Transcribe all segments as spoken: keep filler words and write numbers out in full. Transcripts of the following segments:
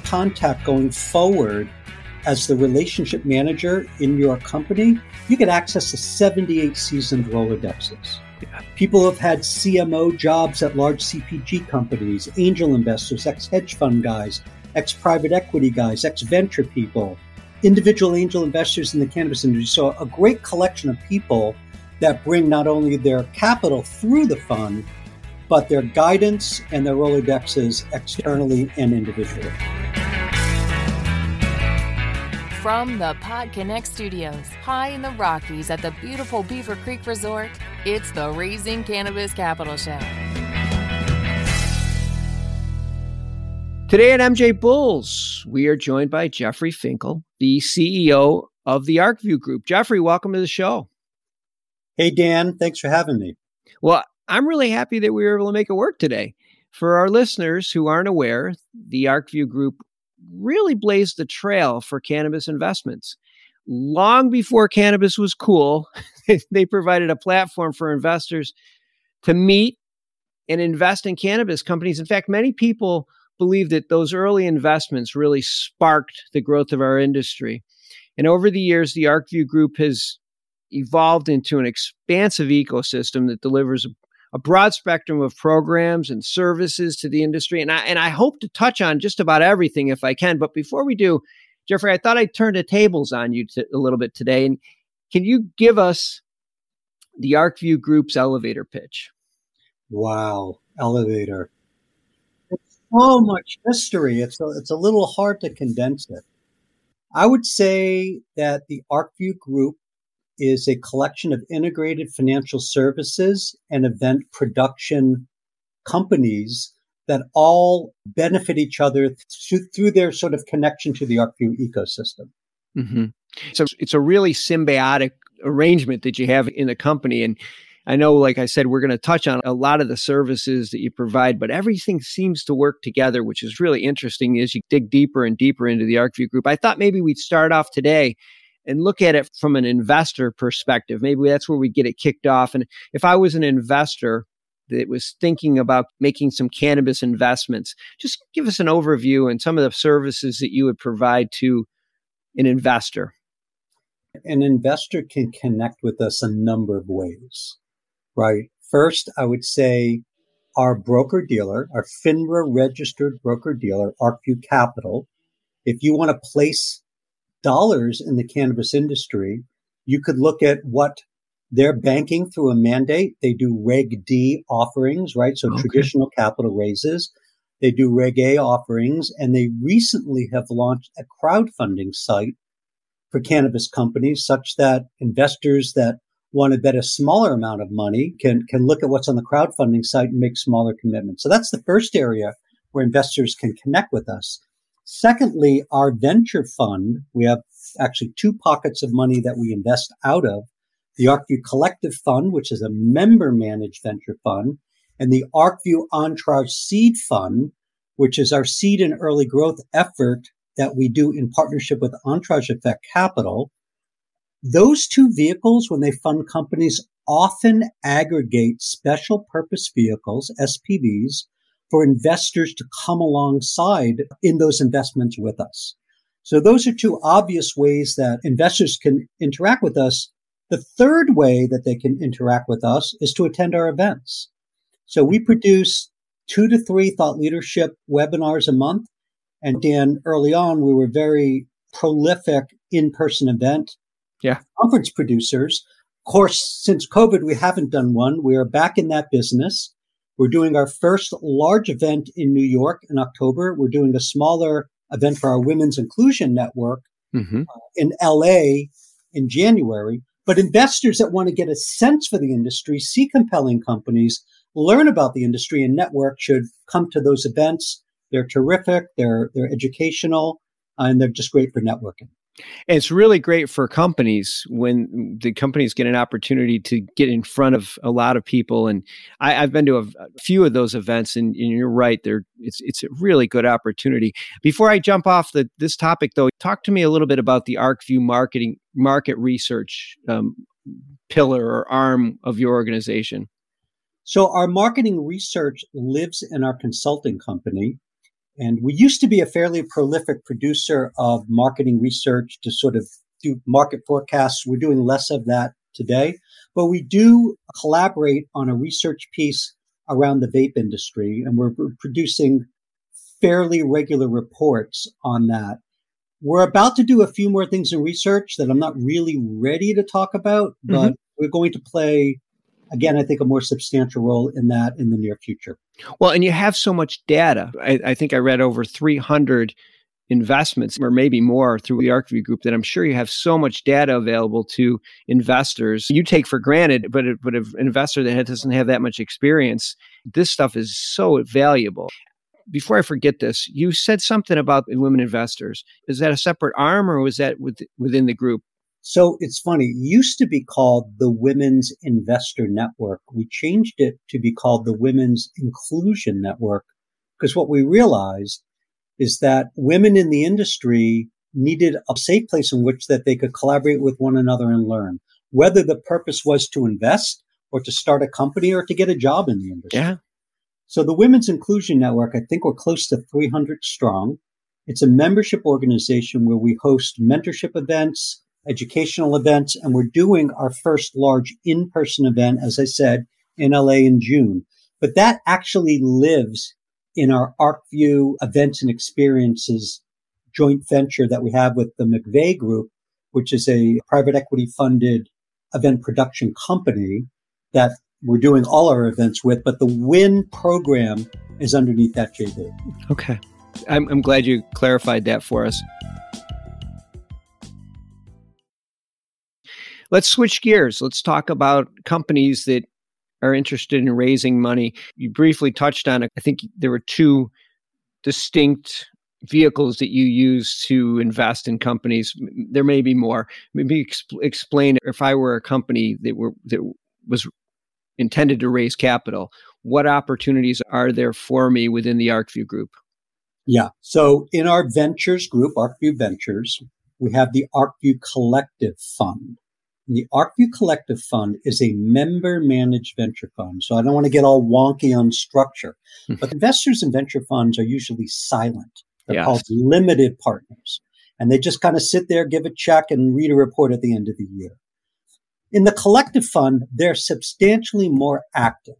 contact going forward as the relationship manager in your company, you get access to seventy-eight seasoned Rolodexes. Yeah. People have had C M O jobs at large C P G companies, angel investors, ex-hedge fund guys, ex-private equity guys, ex-venture people, individual angel investors in the cannabis industry. So a great collection of people that bring not only their capital through the fund, but their guidance and their Rolodexes externally and individually. From the PodConnect Studios, high in the Rockies at the beautiful Beaver Creek Resort, it's the Raising Cannabis Capital Show. Today at M J Bulls, we are joined by Jeffrey Finkel, the C E O of the ArcView Group. Jeffrey, welcome to the show. Hey, Dan. Thanks for having me. Well, I'm really happy that we were able to make it work today. For our listeners who aren't aware, the ArcView Group really blazed the trail for cannabis investments. Long before cannabis was cool, they provided a platform for investors to meet and invest in cannabis companies. In fact, many people believe that those early investments really sparked the growth of our industry. And over the years, the ArcView Group has evolved into an expansive ecosystem that delivers a, a broad spectrum of programs and services to the industry. And I, and I hope to touch on just about everything if I can. But before we do, Jeffrey, I thought I'd turn the tables on you to, a little bit today. And can you give us the ArcView Group's elevator pitch? Wow, elevator. So much history. It's a, it's a little hard to condense it. I would say that the ArcView Group is a collection of integrated financial services and event production companies that all benefit each other th- through their sort of connection to the ArcView ecosystem. Mm-hmm. So it's a really symbiotic arrangement that you have in the company. And I know, like I said, we're going to touch on a lot of the services that you provide, but everything seems to work together, which is really interesting as you dig deeper and deeper into the ArcView Group. I thought maybe we'd start off today and look at it from an investor perspective. Maybe that's where we get it kicked off. And if I was an investor that was thinking about making some cannabis investments, just give us an overview and some of the services that you would provide to an investor. An investor can connect with us a number of ways. Right. First, I would say our broker dealer, our FINRA registered broker dealer, ArcView Capital. If you want to place dollars in the cannabis industry, you could look at what they're banking through a mandate. They do Reg D offerings, right? So okay. Traditional capital raises. They do Reg A offerings, and they recently have launched a crowdfunding site for cannabis companies such that investors that want to bet a smaller amount of money can, can look at what's on the crowdfunding site and make smaller commitments. So that's the first area where investors can connect with us. Secondly, our venture fund, we have actually two pockets of money that we invest out of. The ArcView Collective Fund, which is a member-managed venture fund, and the ArcView Entourage Seed Fund, which is our seed and early growth effort that we do in partnership with Entourage Effect Capital. Those two vehicles, when they fund companies, often aggregate special purpose vehicles, S P Vs, for investors to come alongside in those investments with us. So those are two obvious ways that investors can interact with us. The third way that they can interact with us is to attend our events. So we produce two to three thought leadership webinars a month. And Dan, early on, we were very prolific in-person event Yeah. conference producers. Of course, since COVID, we haven't done one. We are back in that business. We're doing our first large event in New York in October. We're doing a smaller event for our Women's Inclusion Network mm-hmm. uh, in L A in January. But investors that want to get a sense for the industry, see compelling companies, learn about the industry and network should come to those events. They're terrific. They're, they're educational, uh, and they're just great for networking. And it's really great for companies when the companies get an opportunity to get in front of a lot of people. And I, I've been to a, a few of those events, and, and you're right, they're, it's it's a really good opportunity. Before I jump off the, this topic, though, talk to me a little bit about the ArcView marketing market research um, pillar or arm of your organization. So our marketing research lives in our consulting company. And we used to be a fairly prolific producer of marketing research to sort of do market forecasts. We're doing less of that today, but we do collaborate on a research piece around the vape industry, and we're producing fairly regular reports on that. We're about to do a few more things in research that I'm not really ready to talk about, but mm-hmm. we're going to play, again, I think a more substantial role in that in the near future. Well, and you have so much data. I, I think I read over three hundred investments or maybe more through the ArcView Group that I'm sure you have so much data available to investors. You take for granted, but, it, but an investor that doesn't have that much experience, this stuff is so valuable. Before I forget this, you said something about women investors. Is that a separate arm or was that with, within the group? So it's funny. It used to be called the Women's Investor Network. We changed it to be called the Women's Inclusion Network because what we realized is that women in the industry needed a safe place in which that they could collaborate with one another and learn, whether the purpose was to invest or to start a company or to get a job in the industry. Yeah. So the Women's Inclusion Network, I think we're close to three hundred strong. It's a membership organization where we host mentorship events, educational events, and we're doing our first large in-person event, as I said, in L A in June. But that actually lives in our ArcView Events and Experiences joint venture that we have with the McVeigh Group, which is a private equity funded event production company that we're doing all our events with, but the WIN program is underneath that J V. Okay. I'm, I'm glad you clarified that for us. Let's switch gears. Let's talk about companies that are interested in raising money. You briefly touched on it. I think there were two distinct vehicles that you use to invest in companies. There may be more. Maybe exp- explain if I were a company that were that was intended to raise capital, what opportunities are there for me within the ArcView Group? Yeah. So in our ventures group, ArcView Ventures, we have the ArcView Collective Fund. And the ArcView Collective Fund is a member-managed venture fund. So I don't want to get all wonky on structure, but investors in venture funds are usually silent. They're yes. called limited partners. And they just kind of sit there, give a check, and read a report at the end of the year. In the collective fund, they're substantially more active.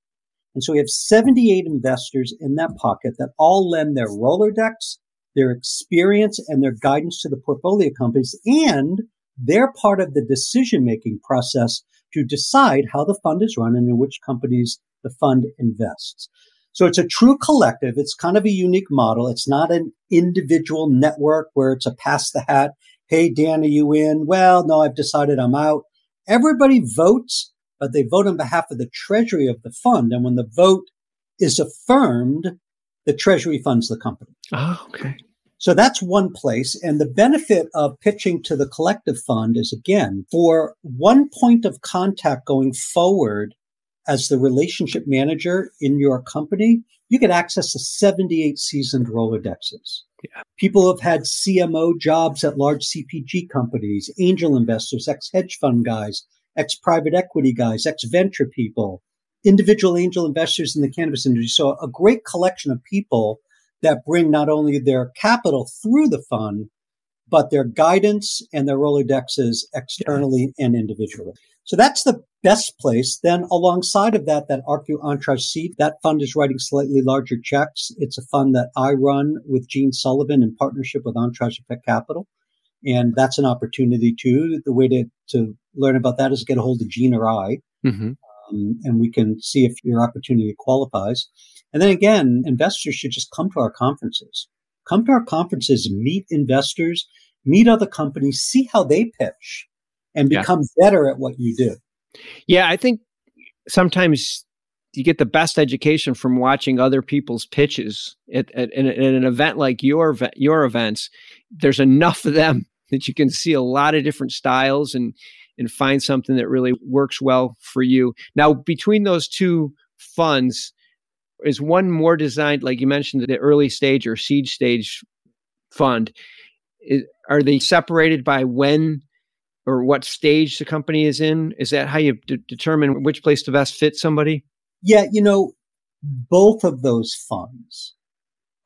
And so we have seventy-eight investors in that pocket that all lend their Rolodex, their experience, and their guidance to the portfolio companies. And they're part of the decision-making process to decide how the fund is run and in which companies the fund invests. So it's a true collective. It's kind of a unique model. It's not an individual network where it's a pass the hat. Hey, Dan, are you in? Well, no, I've decided I'm out. Everybody votes, but they vote on behalf of the treasury of the fund. And when the vote is affirmed, the treasury funds the company. Oh, okay. So that's one place. And the benefit of pitching to the collective fund is, again, for one point of contact going forward as the relationship manager in your company, you get access to seventy-eight seasoned Rolodexes. Yeah. People have had C M O jobs at large C P G companies, angel investors, ex-hedge fund guys, ex-private equity guys, ex-venture people, individual angel investors in the cannabis industry. So a great collection of people that bring not only their capital through the fund, but their guidance and their Rolodexes externally yeah. and individually. So that's the best place. Then alongside of that, that ArcView Entourage Seed, that fund is writing slightly larger checks. It's a fund that I run with Gene Sullivan in partnership with Entourage Effect Capital. And that's an opportunity too. The way to, to learn about that is get a hold of Gene or I, mm-hmm. um, and we can see if your opportunity qualifies. And then again, investors should just come to our conferences. Come to our conferences, meet investors, meet other companies, see how they pitch, and become yeah. better at what you do. Yeah, I think sometimes you get the best education from watching other people's pitches. At, at, at an event like your your events, there's enough of them that you can see a lot of different styles and and find something that really works well for you. Now, between those two funds, is one more designed, like you mentioned, the early stage or seed stage fund? Is, are they separated by when or what stage the company is in? Is that how you d- determine which place to best fit somebody? Yeah, you know, both of those funds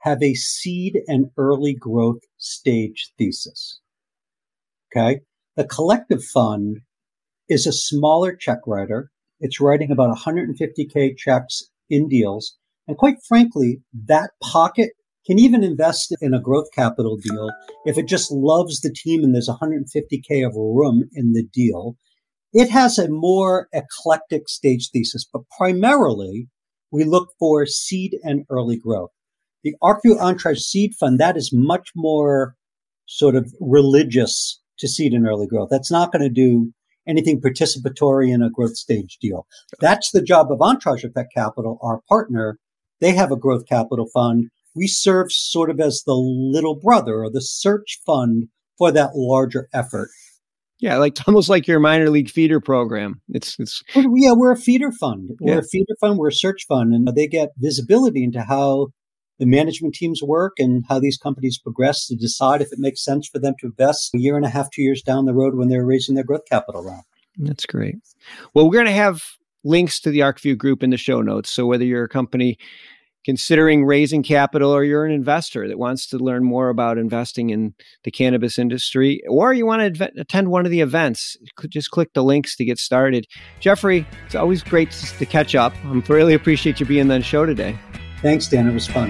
have a seed and early growth stage thesis. Okay. The collective fund is a smaller check writer. It's writing about one hundred fifty K checks in deals. And quite frankly, that pocket can even invest in a growth capital deal if it just loves the team and there's one hundred fifty K of room in the deal. It has a more eclectic stage thesis, but primarily we look for seed and early growth. The ArcView Entourage Seed Fund, that is much more sort of religious to seed and early growth. That's not going to do anything participatory in a growth stage deal. That's the job of Entourage Effect Capital, our partner. They have a growth capital fund. We serve sort of as the little brother or the search fund for that larger effort. Yeah, like almost like your minor league feeder program. It's it's yeah, we're a feeder fund. We're Yeah. a feeder fund. We're a search fund, and they get visibility into how the management teams work and how these companies progress to decide if it makes sense for them to invest a year and a half, two years down the road when they're raising their growth capital round. That's great. Well, we're going to have links to the ArcView Group in the show notes. So whether you're a company considering raising capital or you're an investor that wants to learn more about investing in the cannabis industry, or you want to adv- attend one of the events, just click the links to get started. Jeffrey, it's always great to catch up. I really appreciate you being on the show today. Thanks, Dan. It was fun.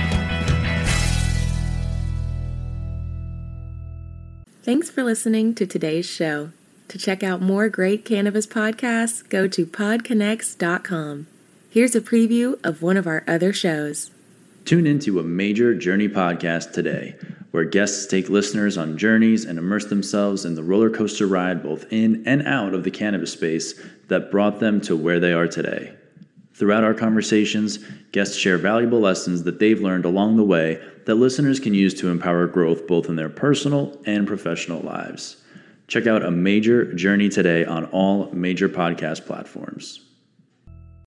Thanks for listening to today's show. To check out more great cannabis podcasts, go to pod connects dot com. Here's a preview of one of our other shows. Tune into a Major Journey podcast today, where guests take listeners on journeys and immerse themselves in the roller coaster ride both in and out of the cannabis space that brought them to where they are today. Throughout our conversations, guests share valuable lessons that they've learned along the way that listeners can use to empower growth both in their personal and professional lives. Check out A Major Journey today on all major podcast platforms.